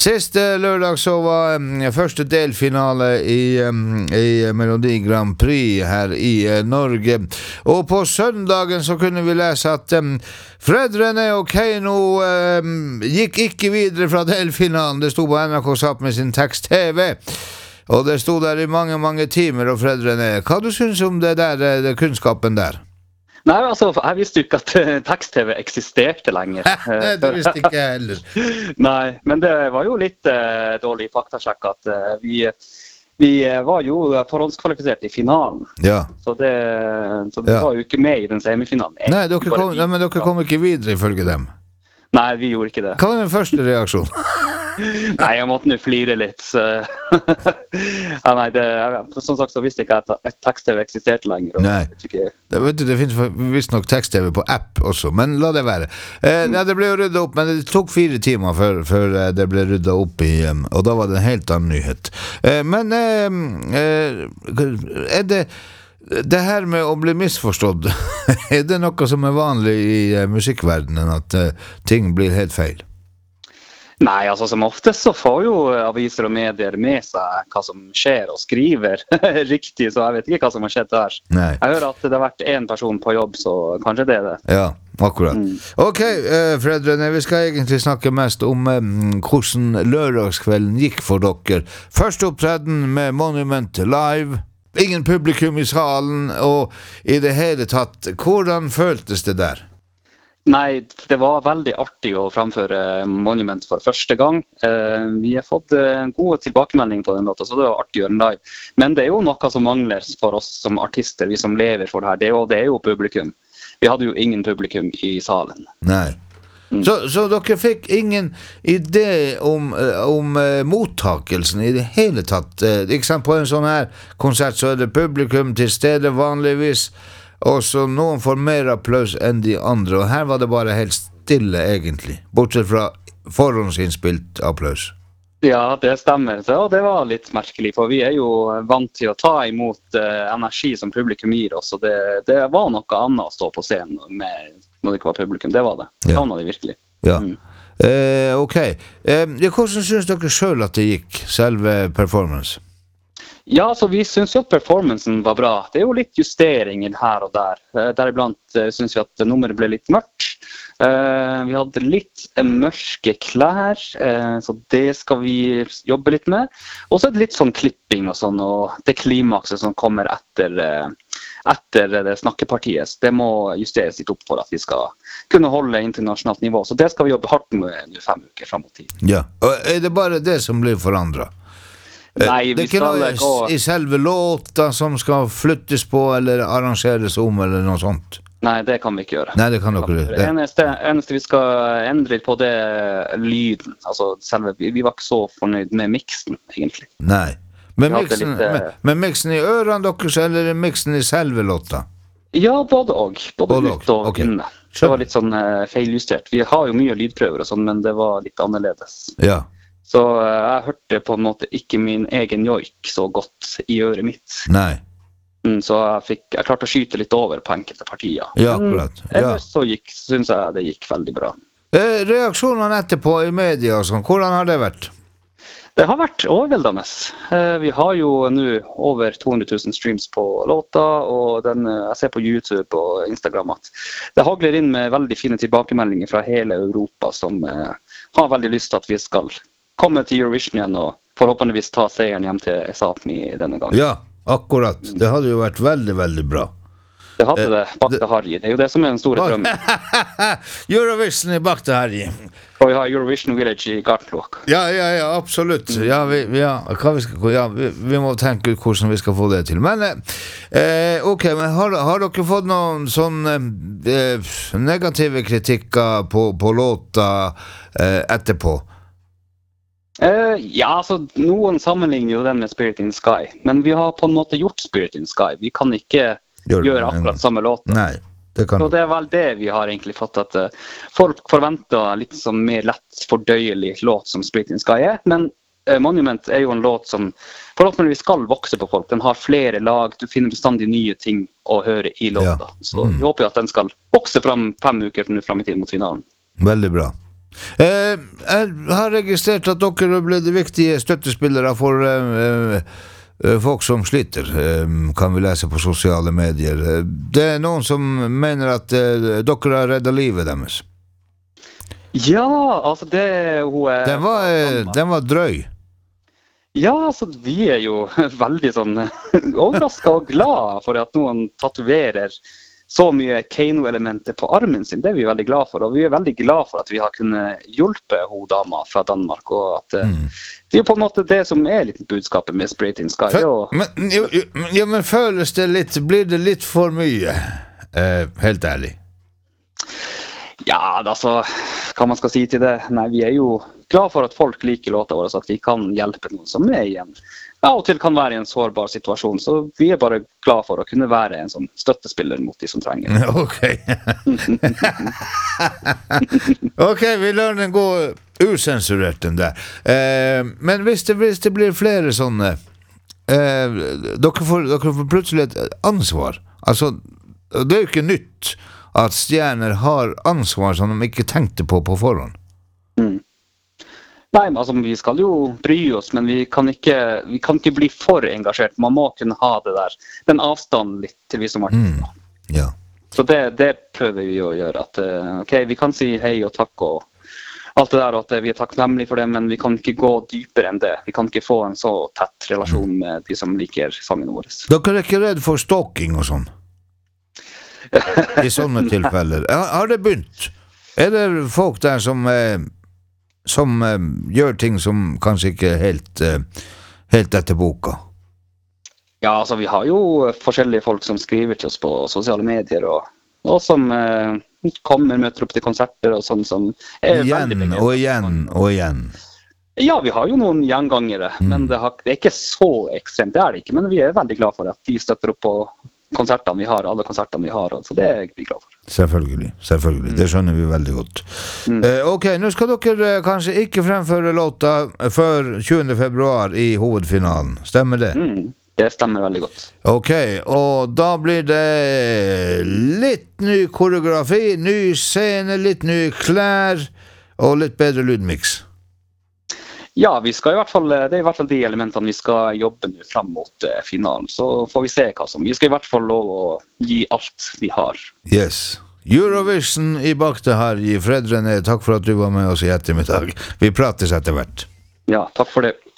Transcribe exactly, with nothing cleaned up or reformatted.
Siste lørdag så var um, første delfinale i, um, i Melodi Grand Prix her i uh, Norge. Og på søndagen så kunne vi lese at um, Fred René og Keiino um, gikk ikke videre fra delfinalen. Det stod på N R K Zapp med sin tekst-TV. Og det stod der i mange, mange timer, og Fred René, hva du synes om det der, det kunnskapen der? Nei, altså, jeg visste jo ikke at uh, tekst-TV eksisterte lenger. Nei, det visste ikke jeg heller. Nei, men det var jo litt uh, dårlig faktasjekk at uh, vi, vi var jo forhåndskvalifisert i finalen. Ja. Så det, så det Ja. var jo ikke med i den semifinalen. Nei, dere kom, nei, men dere kom ikke videre ifølge dem. Nei, vi gjorde ikke det. Hva var den første reaksjonen? Nei, jeg måtte nå flire litt. Så. ja, nei, det, som sagt så visste jeg ikke at, at tekst-TV eksisterte lenger. Og Nei, ikke... det, vet du, det finnes visst nok tekst-TV på app også, men la det være. Eh, ja, det ble jo ryddet opp, men det tok fire timer før, før det ble ryddet opp i, um, og da var det en helt annen nyhet. Eh, men eh, eh, er det det her med å bli misforstått, er det noe som er vanlig i uh, musikkverdenen, at uh, ting blir helt feil? Nei, altså som oftest så får jo aviser og medier med seg hva som skjer og skriver riktig, så jeg vet ikke hva som har skjedd der. Nei. Jeg hører at det har vært en person på jobb, så kanskje det er det. Ja, akkurat. Mm. Ok, uh, Fred René, vi skal egentlig snakke mest om um, hvordan lørdagskvelden gikk for dere. Første opptreden med Monument Live, ingen publikum i salen, og i det hele tatt, hvordan føltes det der? Nei, det var veldig artig å framføre Monument for første gang. Eh, vi har fått en god tilbakemelding på den låten, så det var artig å gjøre den live. Men det er jo noe som mangler for oss som artister, vi som lever for det her. Det er jo, det er jo publikum. Vi hadde jo ingen publikum i salen. Nei. Så, så dere fikk ingen idé om, om uh, mottakelsen i det hele tatt? Uh, ikke sant? På en sånn her konsert så er det publikum til stede vanligvis, og så noen får mer applaus enn de andre, og her var det bare helt stille egentlig, bortsett fra forhåndsinnspilt applaus. Ja, det stemmer. Så det var litt merkelig, for vi er jo vant til å ta imot uh, energi som publikum gir oss, og det, det var noe annet å stå på scenen med, når det ikke var publikum. Det var det. Det var det virkelig. Ja. Mm. Eh, ok. Eh, hvordan synes dere selv at det gikk, selve performance? Ja, så vi synes jo at performancen var bra. Det er jo litt justeringer her og der. Uh, deriblant uh, synes vi at nummeret ble litt mørkt. Uh, vi hadde litt uh, mørke klær, uh, så det skal vi jobbe litt med. Og så er det litt sånn klipping og sånn, og det klimakset som kommer etter, uh, etter det snakkepartiet, det må justeres litt opp for at vi skal kunne holde internasjonalt nivå. Så det skal vi jobbe hardt med i fem uker frem mot tid. Ja, og er det bare det som blir forandret? Nei, det er ikke noe gå... i selve låta som skal flyttes på eller arrangeres om eller noe sånt? Nei, det kan vi ikke gjøre. Nei, det kan dere gjøre. Det eneste, eneste vi skal endre på det lyden. Altså, selve, vi var ikke så fornøyd med mixen, egentlig. Nei. Men mixen, litt, med, med mixen i ørene deres, eller mixen i selve låta? Ja, både og. Både, både ut og okay. inne. Det var litt sånn uh, feiljustert. Vi har jo mye lydprøver og sånn, men det var litt annerledes. Ja. Så uh, jeg hørte på en måte ikke min egen joik så godt i øret mitt. Nei. Mm, så jeg, fikk, jeg klarte å skyte litt over på enkelte partier. Ja, akkurat. Ja. Ellers så gikk, synes jeg det gikk veldig bra. Eh, reaksjonene etterpå i media og sånn, hvordan har det vært? Det har vært overveldende. Eh, vi har jo nå over to hundre tusen streams på låta, og den, jeg ser på YouTube og Instagram at det hagler inn med veldig fine tilbakemeldinger fra hele Europa som eh, har veldig lyst til at vi skal komme til Eurovision igjen og forhåpentligvis ta seieren hjem til Sápmi denne gangen. Ja, akkurat. Det hadde jo vært veldig, veldig bra. Det hadde det, Bakta Harji. Det er jo det som er den store drømmen. Eurovision i Bakta Harji. Og vi har Eurovision Village i Gartlock. Ja, ja, ja, absolutt. Ja, vi, ja, hva vi, skal, ja vi, vi må tenke ut hvordan vi skal få det til. Men, eh, ok, men har, har dere fått noen sånn eh, negative kritikker på, på låta eh, etterpå? Uh, ja, altså noen sammenligner jo den med Spirit in the Sky, men vi har på en måte gjort Spirit in the Sky. Vi kan ikke Gjør, gjøre akkurat samme låt. Nei, det kan. Så det er vel det vi har egentlig fått, at uh, folk forventer litt sånn mer lett fordøyelig låt som Spirit in the Sky er, men uh, Monument er jo en låt som forhåpentligvis skal vokse på folk. Den har flere lag, du finner bestandig nye ting å høre i låta. Ja. Så mm. vi håper at den skal vokse frem fem uker frem i tid mot finalen. Veldig bra. Eh, jeg har registrert at dere ble viktige støttespillere for eh, eh, folk som sliter, eh, kan vi lese på sosiale medier. Det er noen som mener at eh, dere har reddet livet deres. Ja, altså det hun er... Den var, eh, den var drøy. Ja, altså vi er jo veldig sånn overrasket og glad for at noen tatoverer så mye Kano-elementer på armen sin. Det er vi veldig glad for, og vi er veldig glad for at vi har kunnet hjelpe hun dama fra Danmark, og at mm. det er på en måte det som er litt budskapet med Spray Tin Sky. Og... Men, jo, jo, ja, men føles det litt, blir det litt for mye, eh, helt ærlig? Ja, altså, hva man skal si til det? Nei, vi er jo glad for at folk liker låta vår, så at vi kan hjelpe noen som er igjen. Av og til kan være i en sårbar situasjon, så vi er bare glad for å kunne være en sånn støttespiller mot de som trenger. Ok. Ok, vi lar den gå usensurert den der. Eh, men hvis det, hvis det blir flere sånne, eh, dere, får, dere får plutselig et ansvar. Altså, det er jo ikke nytt at stjerner har ansvar som de ikke tenkte på på forhånd. Mm. Nei, altså vi skal jo bry oss, men vi kan ikke, vi kan ikke bli for engasjert. Man må kunne ha det der, den avstanden litt til vi som artister. Mm, ja. Så det, det prøver vi å gjøre. At, ok, vi kan si hei og takk og alt det der, og at vi er takknemlige for det, men vi kan ikke gå dypere enn det. Vi kan ikke få en så tett relasjon med de som liker sangen vår. Dere er ikke redd for stalking og sånn? I sånne tilfeller. Har det begynt? Er det folk der som... Eh, som uh, gjør ting som kanskje ikke er helt, uh, helt etter boka? Ja, altså vi har jo forskjellige folk som skriver til oss på sosiale medier, og, og som uh, kommer, møter opp til konserter og sånn som er igjen og igjen og igjen. Ja, vi har jo noen gjengangere, mm. men det, har, det er ikke så ekstremt, det er det ikke, men vi er veldig glad for at de støtter opp på konsertene vi har, alle konsertene vi har, så det er vi glad for. Selvfølgelig, selvfølgelig, det skjønner vi veldig godt. Mm. Eh, ok, nå skal dere eh, kanskje ikke fremføre låta før tjuende februar i hovedfinalen, stemmer det? Mm, det stemmer veldig godt. Ok, og da blir det litt ny koreografi, ny scene, litt nye klær, og litt bedre lydmix. Ja, vi skal i hvert fall, det er i hvert fall de elementene vi skal jobbe nå frem mot uh, finalen, så får vi se hva som. Vi skal i hvert fall lov å gi alt vi har. Yes. Eurovision i bakte her i Fred René. Takk for at du var med oss i ettermiddag. Vi prates etter hvert. Ja, takk for det.